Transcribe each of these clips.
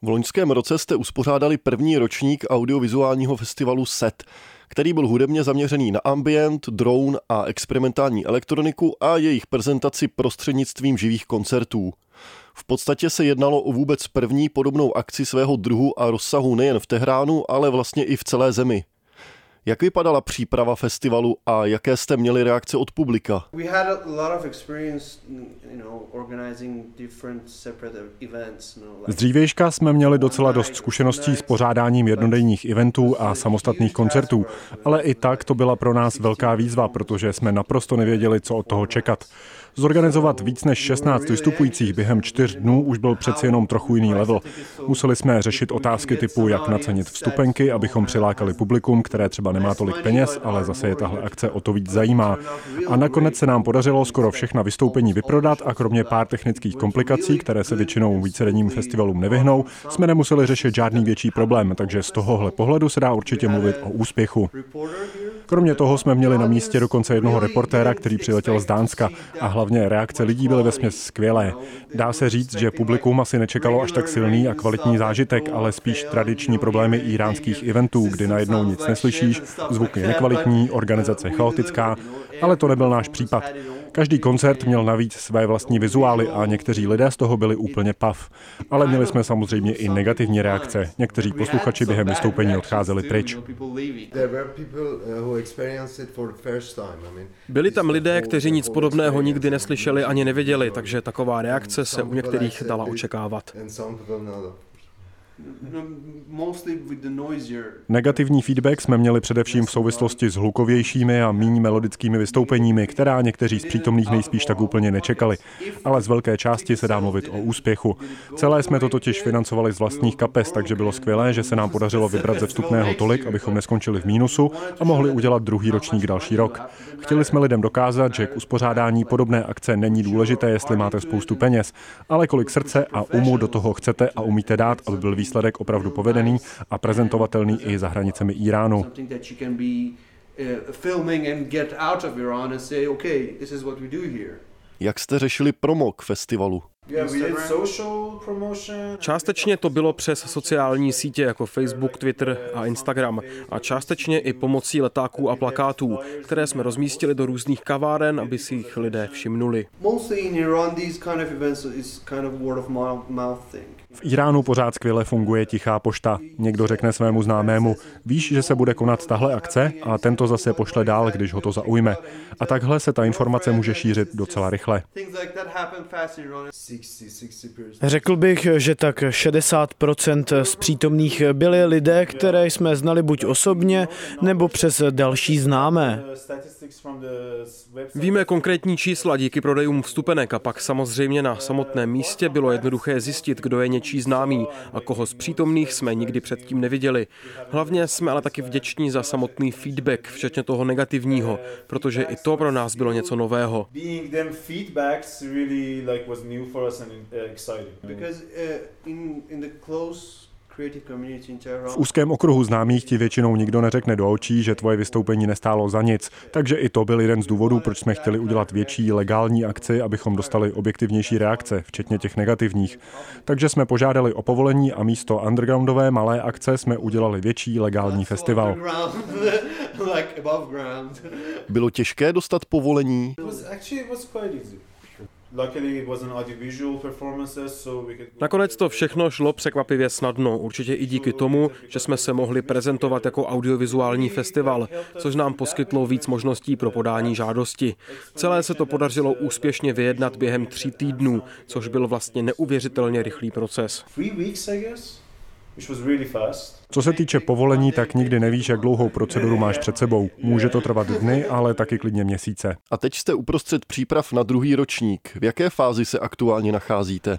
V loňském roce jste uspořádali první ročník audiovizuálního festivalu SET, který byl hudebně zaměřený na ambient, drone a experimentální elektroniku a jejich prezentaci prostřednictvím živých koncertů. V podstatě se jednalo o vůbec první podobnou akci svého druhu a rozsahu nejen v Tehránu, ale vlastně i v celé zemi. Jak vypadala příprava festivalu a jaké jste měli reakce od publika? Z dřívějška jsme měli docela dost zkušeností s pořádáním jednodenních eventů a samostatných koncertů, ale i tak to byla pro nás velká výzva, protože jsme naprosto nevěděli, co od toho čekat. Zorganizovat víc než 16 vystupujících během 4 dnů už byl přeci jenom trochu jiný level. Museli jsme řešit otázky typu, jak nacenit vstupenky, abychom přilákali publikum, které třeba nemá tolik peněz, ale zase je tahle akce o to víc zajímá. A nakonec se nám podařilo skoro všechna vystoupení vyprodat a kromě pár technických komplikací, které se většinou vícedenním festivalům nevyhnou, jsme nemuseli řešit žádný větší problém, takže z tohohle pohledu se dá určitě mluvit o úspěchu. Kromě toho jsme měli na místě dokonce jednoho reportéra, který přiletěl z Dánska a hlavně reakce lidí byly vesměs skvělé. Dá se říct, že publikum asi nečekalo až tak silný a kvalitní zážitek, ale spíš tradiční problémy íránských eventů, kdy najednou nic neslyšíš, zvuk je nekvalitní, organizace chaotická, ale to nebyl náš případ. Každý koncert měl navíc své vlastní vizuály a někteří lidé z toho byli úplně pav. Ale měli jsme samozřejmě i negativní reakce. Někteří posluchači během vystoupení odcházeli pryč. Byli tam lidé, kteří nic podobného nikdy neslyšeli ani neviděli, takže taková reakce se u některých dala očekávat. Negativní feedback jsme měli především v souvislosti s hlukovějšími a méně melodickými vystoupeními, která někteří z přítomných nejspíš tak úplně nečekali. Ale z velké části se dá mluvit o úspěchu. Celé jsme to totiž financovali z vlastních kapes, takže bylo skvělé, že se nám podařilo vybrat ze vstupného tolik, abychom neskončili v mínusu a mohli udělat druhý ročník další rok. Chtěli jsme lidem dokázat, že k uspořádání podobné akce není důležité, jestli máte spoustu peněz, ale kolik srdce a umu do toho chcete a umíte dát, aby byl výsledek opravdu povedený a prezentovatelný i za hranicemi Íránu. Jak jste řešili promo k festivalu? Částečně to bylo přes sociální sítě jako Facebook, Twitter a Instagram a částečně i pomocí letáků a plakátů, které jsme rozmístili do různých kaváren, aby si jich lidé všimnuli. V Íránu pořád skvěle funguje tichá pošta. Někdo řekne svému známému, víš, že se bude konat tahle akce a tento zase pošle dál, když ho to zaujme. A takhle se ta informace může šířit docela rychle. Řekl bych, že tak 60% z přítomných byli lidé, které jsme znali buď osobně, nebo přes další známé. Víme konkrétní čísla díky prodejům vstupenek a pak samozřejmě na samotném místě bylo jednoduché zjistit, kdo je něčí známý a koho z přítomných jsme nikdy předtím neviděli. Hlavně jsme ale taky vděční za samotný feedback, včetně toho negativního, protože i to pro nás bylo něco nového. V úzkém okruhu známých ti většinou nikdo neřekne do očí, že tvoje vystoupení nestálo za nic, takže i to byl jeden z důvodů, proč jsme chtěli udělat větší legální akci, abychom dostali objektivnější reakce, včetně těch negativních. Takže jsme požádali o povolení a místo undergroundové malé akce jsme udělali větší legální festival. Bylo těžké dostat povolení? Nakonec to všechno šlo překvapivě snadno, určitě i díky tomu, že jsme se mohli prezentovat jako audiovizuální festival, což nám poskytlo víc možností pro podání žádosti. Celé se to podařilo úspěšně vyjednat během 3 týdnů, což byl vlastně neuvěřitelně rychlý proces. Co se týče povolení, tak nikdy nevíš, jak dlouhou proceduru máš před sebou. Může to trvat dny, ale taky klidně měsíce. A teď jste uprostřed příprav na druhý ročník. V jaké fázi se aktuálně nacházíte?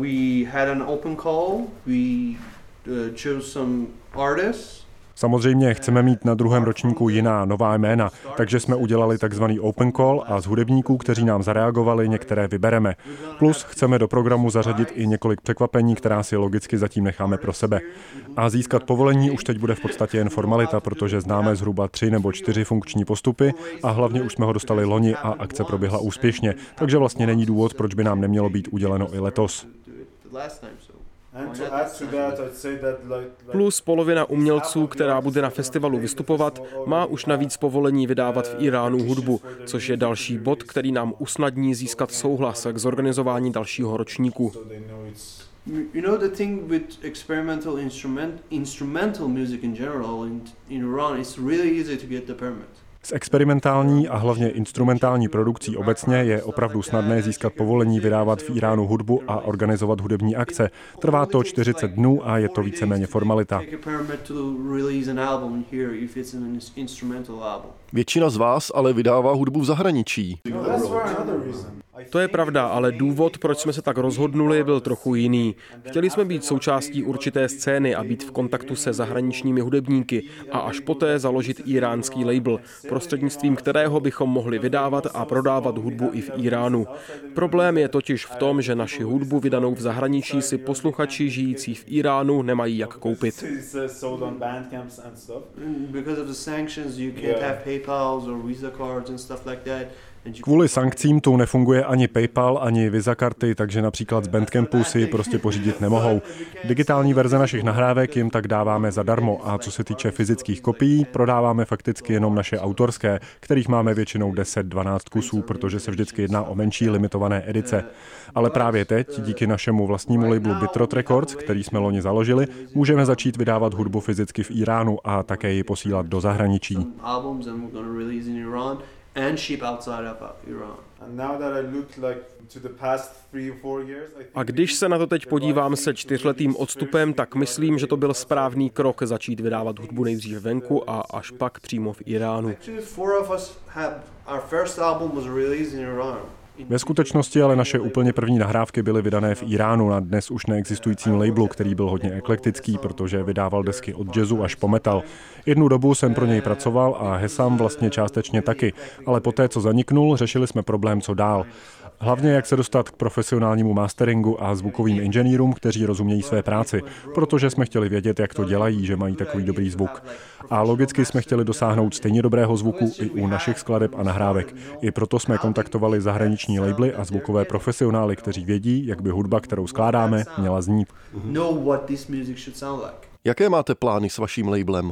Samozřejmě chceme mít na druhém ročníku jiná nová jména, takže jsme udělali takzvaný open call a z hudebníků, kteří nám zareagovali, některé vybereme. Plus chceme do programu zařadit i několik překvapení, která si logicky zatím necháme pro sebe. A získat povolení už teď bude v podstatě jen formalita, protože známe zhruba 3 nebo 4 funkční postupy a hlavně už jsme ho dostali loni a akce proběhla úspěšně, takže vlastně není důvod, proč by nám nemělo být uděleno i letos. Plus polovina umělců, která bude na festivalu vystupovat, má už navíc povolení vydávat v Íránu hudbu, což je další bod, který nám usnadní získat souhlas k zorganizování dalšího ročníku. You know, the thing with experimental instrumental music in general in Iran, it's really easy to get the permit. S experimentální a hlavně instrumentální produkcí obecně je opravdu snadné získat povolení vydávat v Íránu hudbu a organizovat hudební akce. Trvá to 40 dnů a je to víceméně formalita. Většina z vás ale vydává hudbu v zahraničí. To je pravda, ale důvod, proč jsme se tak rozhodnuli, byl trochu jiný. Chtěli jsme být součástí určité scény a být v kontaktu se zahraničními hudebníky a až poté založit íránský label, prostřednictvím kterého bychom mohli vydávat a prodávat hudbu i v Íránu. Problém je totiž v tom, že naši hudbu vydanou v zahraničí si posluchači žijící v Íránu nemají jak koupit. Kvůli sankcím tu nefunguje ani PayPal, ani Visa karty, takže například z Bandcampu si prostě pořídit nemohou. Digitální verze našich nahrávek jim tak dáváme zadarmo a co se týče fyzických kopií, prodáváme fakticky jenom naše autorské, kterých máme většinou 10-12 kusů, protože se vždycky jedná o menší limitované edice. Ale právě teď, díky našemu vlastnímu labelu Bitrot Records, který jsme loni založili, můžeme začít vydávat hudbu fyzicky v Íránu a také ji posílat do zahraničí. A když se na to teď podívám se 4letým odstupem, tak myslím, že to byl správný krok začít vydávat hudbu nejdřív venku a až pak přímo v Íránu. Ve skutečnosti ale naše úplně první nahrávky byly vydané v Íránu na dnes už neexistujícím labelu, který byl hodně eklektický, protože vydával desky od jazzu až po metal. Jednu dobu jsem pro něj pracoval a Hesam vlastně částečně taky, ale poté, co zaniknul, řešili jsme problém, co dál. Hlavně jak se dostat k profesionálnímu masteringu a zvukovým inženýrům, kteří rozumějí své práci, protože jsme chtěli vědět, jak to dělají, že mají takový dobrý zvuk. A logicky jsme chtěli dosáhnout stejně dobrého zvuku i u našich skladeb a nahrávek. I proto jsme kontaktovali zahraniční labely a zvukové profesionály, kteří vědí, jak by hudba, kterou skládáme, měla znít. Jaké máte plány s vaším labelem?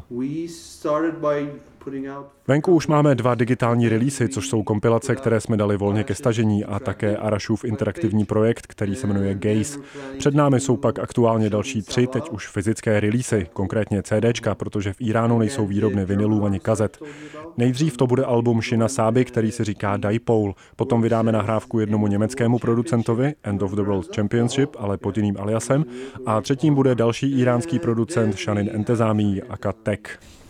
Venku už máme 2 digitální releasy, což jsou kompilace, které jsme dali volně ke stažení a také Arashův interaktivní projekt, který se jmenuje Gaze. Před námi jsou pak aktuálně další 3, teď už fyzické releasy, konkrétně CDčka, protože v Íránu nejsou výrobny vinylů ani kazet. Nejdřív to bude album Shina Sabi, který se říká Dipole, potom vydáme nahrávku jednomu německému producentovi, End of the World Championship, ale pod jiným aliasem, a třetím bude další íránský producent Shanin Entezami aka Tech.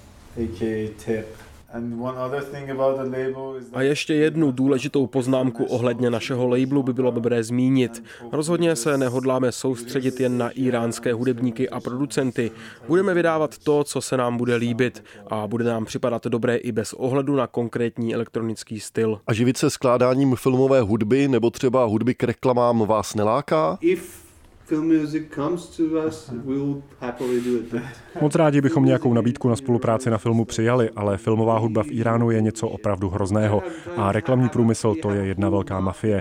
A ještě jednu důležitou poznámku ohledně našeho labelu by bylo dobré zmínit. Rozhodně se nehodláme soustředit jen na íránské hudebníky a producenty. Budeme vydávat to, co se nám bude líbit a bude nám připadat dobré i bez ohledu na konkrétní elektronický styl. A živit se skládáním filmové hudby nebo třeba hudby k reklamám vás neláká? Moc rádi bychom nějakou nabídku na spolupráci na filmu přijali, ale filmová hudba v Íránu je něco opravdu hrozného a reklamní průmysl to je jedna velká mafie.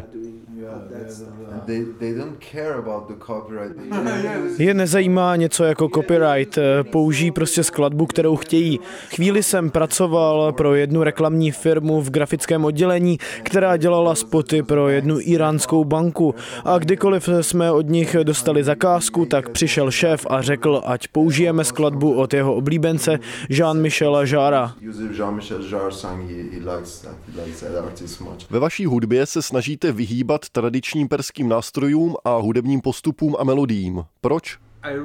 Je nezajímá něco jako copyright, použijí prostě skladbu, kterou chtějí. Chvíli jsem pracoval pro jednu reklamní firmu v grafickém oddělení, která dělala spoty pro jednu iránskou banku a kdykoliv jsme od nich dostali zakázku, tak přišel šéf a řekl, ať použijeme skladbu od jeho oblíbence Jean-Michela Jarra. Ve vaší hudbě se snažíte vyhýbat tradičním perským nástrojům a hudebním postupům a melodiím. Proč?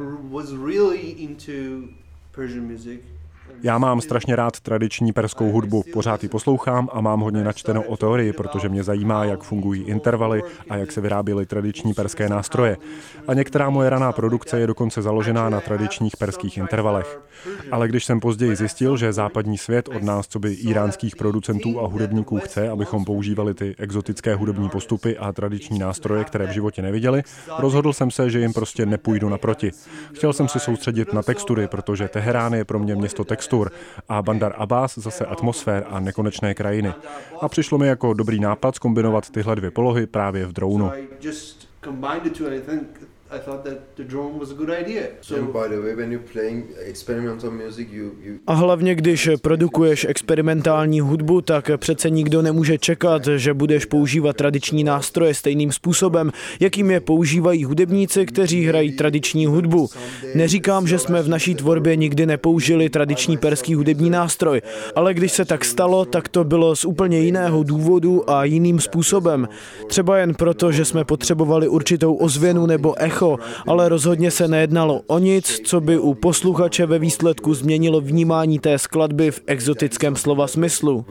Já mám strašně rád tradiční perskou hudbu, pořád ji poslouchám a mám hodně načteno o teorii, protože mě zajímá, jak fungují intervaly a jak se vyráběly tradiční perské nástroje. A některá moje raná produkce je dokonce založená na tradičních perských intervalech. Ale když jsem později zjistil, že západní svět od nás, co by íránských producentů a hudebníků chce, abychom používali ty exotické hudební postupy a tradiční nástroje, které v životě neviděli, rozhodl jsem se, že jim prostě nepůjdu naproti. Chtěl jsem se soustředit na textury, protože Teherán je pro mě město textur a Bandar Abbas zase atmosfér a nekonečné krajiny. A přišlo mi jako dobrý nápad zkombinovat tyhle 2 polohy právě v dronu. I thought that the drone was a good idea. And by the way, when you're playing experimental music, A hlavně když produkuješ experimentální hudbu, tak přece nikdo nemůže čekat, že budeš používat tradiční nástroje stejným způsobem, jakým je používají hudebníci, kteří hrají tradiční hudbu. Neříkám, že jsme v naší tvorbě nikdy nepoužili tradiční perský hudební nástroj, ale když se tak stalo, tak to bylo z úplně jiného důvodu a jiným způsobem. Třeba jen proto, že jsme potřebovali určitou ozvěnu nebo echo, ale rozhodně se nejednalo o nic, co by u posluchače ve výsledku změnilo vnímání té skladby v exotickém slova smyslu.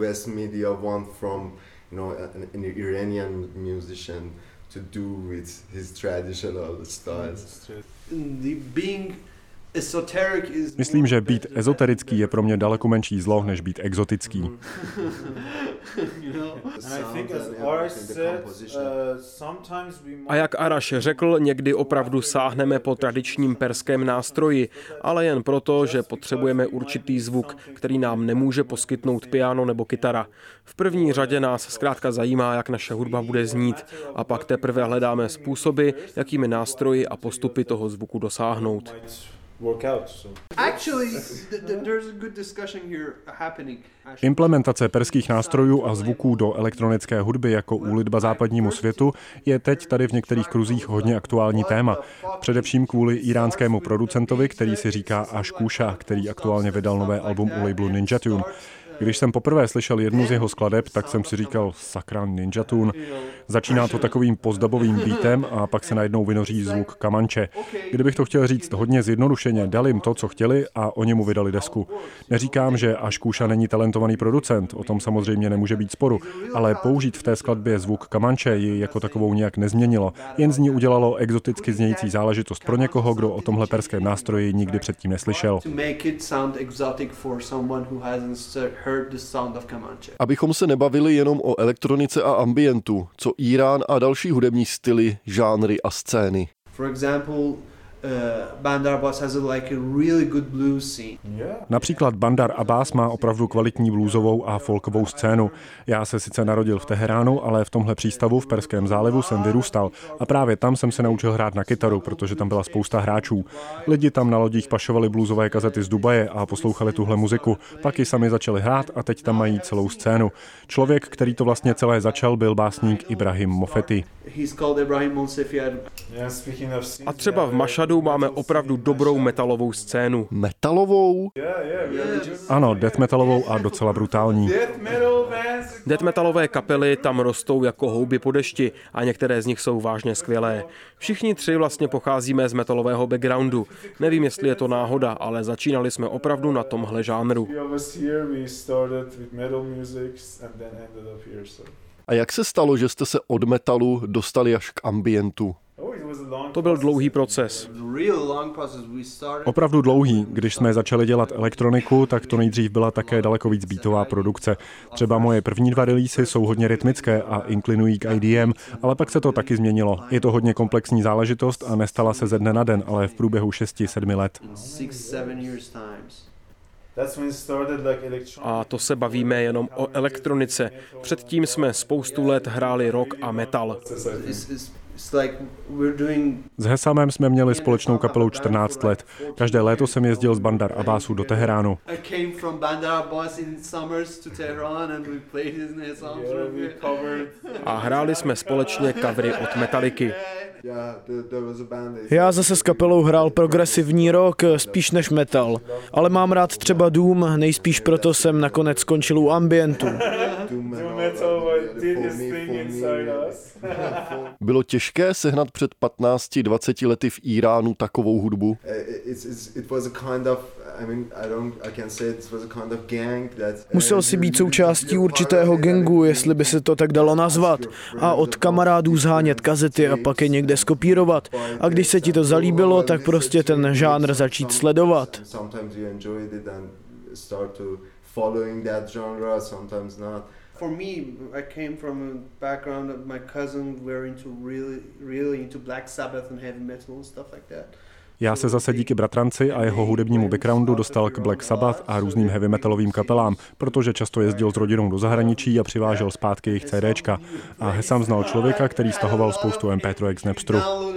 Myslím, že být ezoterický je pro mě daleko menší zlo, než být exotický. A jak Arash řekl, někdy opravdu sáhneme po tradičním perském nástroji, ale jen proto, že potřebujeme určitý zvuk, který nám nemůže poskytnout piano nebo kytara. V první řadě nás zkrátka zajímá, jak naše hudba bude znít, a pak teprve hledáme způsoby, jakými nástroji a postupy toho zvuku dosáhnout. Implementace perských nástrojů a zvuků do elektronické hudby jako úlitba západnímu světu je teď tady v některých kruzích hodně aktuální téma. Především kvůli iránskému producentovi, který si říká Ash Kusha, který aktuálně vydal nové album u labelu Ninja Tune. Když jsem poprvé slyšel jednu z jeho skladeb, tak jsem si říkal, sakra, Ninja Tune. Začíná to takovým postdubovým beatem a pak se najednou vynoří zvuk kamanče. Kdybych to chtěl říct hodně zjednodušeně, dal jim to, co chtěli, a oni mu vydali desku. Neříkám, že Ash Kusha není talentovaný producent, o tom samozřejmě nemůže být sporu, ale použít v té skladbě zvuk kamanče ji jako takovou nějak nezměnilo, jen z ní udělalo exoticky znějící záležitost pro někoho, kdo o tomhle perském nástroji nikdy předtím neslyšel. Abychom se nebavili jenom o elektronice a ambientu, co Írán a další hudební styly, žánry a scény. Bandar Abbas has like a really good blues scene. Například Bandar Abbas má opravdu kvalitní bluesovou a folkovou scénu. Já se sice narodil v Teheránu, ale v tomhle přístavu v Perském zálivu jsem vyrůstal a právě tam jsem se naučil hrát na kytaru, protože tam byla spousta hráčů. Lidi tam na lodích pašovali bluesové kazety z Dubaje a poslouchali tuhle muziku. Pak ji sami začali hrát a teď tam mají celou scénu. Člověk, který to vlastně celé začal, byl básník Ibrahim Mofeti. A třeba v Mašhadu máme opravdu dobrou metalovou scénu. Metalovou? Ano, death metalovou a docela brutální. Death metalové kapely tam rostou jako houby po dešti a některé z nich jsou vážně skvělé. Všichni tři vlastně pocházíme z metalového backgroundu. Nevím, jestli je to náhoda, ale začínali jsme opravdu na tomhle žánru. A jak se stalo, že jste se od metalu dostali až k ambientu? To byl dlouhý proces. Opravdu dlouhý. Když jsme začali dělat elektroniku, tak to nejdřív byla také daleko víc beatová produkce. Třeba moje první 2 releasy jsou hodně rytmické a inklinují k IDM, ale pak se to taky změnilo. Je to hodně komplexní záležitost a nestala se ze dne na den, ale v průběhu 6-7 let. A to se bavíme jenom o elektronice. Předtím jsme spoustu let hráli rock a metal. S Hesamem jsme měli společnou kapelou 14 let. Každé léto jsem jezdil z Bandar Abbasu do Teheránu. A hráli jsme společně covery od Metallicy. Já zase s kapelou hrál progresivní rock, spíš než metal. Ale mám rád třeba Doom, nejspíš proto jsem nakonec skončil u ambientu. Bylo těžké sehnat před 15-20 lety v Iránu takovou hudbu? Musel si být součástí určitého gangu, jestli by se to tak dalo nazvat, a od kamarádů zhánět kazety a pak je někde skopírovat. A když se ti to zalíbilo, tak prostě ten žánr začít sledovat. For me, I came from a background of my cousin were really into Black Sabbath and heavy metal and stuff like that. Já se zase díky bratranci a jeho hudebnímu backgroundu dostal k Black Sabbath a různým heavy metalovým kapelám, protože často jezdil s rodinou do zahraničí a přivážel zpátky jejich CDčka. A Hesam znal člověka, který stahoval spoustu MP3 z Napsteru.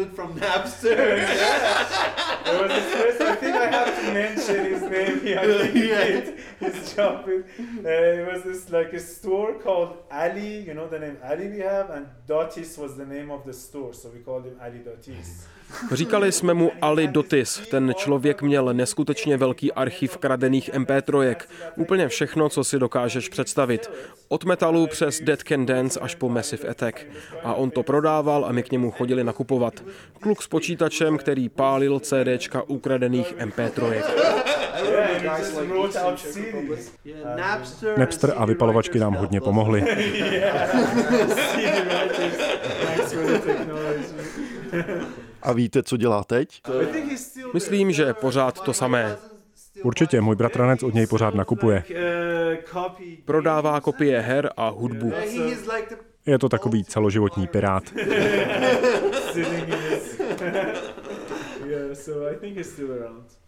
Mention his name here. I think he did his job. It was this like a store called Ali, you know the name Ali we have, and Dotis was the name of the store, so we called him Ali Dotis. Říkali jsme mu Ali Dotis. Ten člověk měl neskutečně velký archiv kradených MP3. Úplně všechno, co si dokážeš představit. Od metalu přes Dead Can Dance až po Massive Attack. A on to prodával a my k němu chodili nakupovat. Kluk s počítačem, který pálil CDčka ukradených MP3. Napster a vypalovačky nám hodně pomohly. A víte, co dělá teď? Myslím, že pořád to samé. Určitě, můj bratranec od něj pořád nakupuje. Prodává kopie her a hudbu. Je to takový celoživotní pirát. So I think he's still around.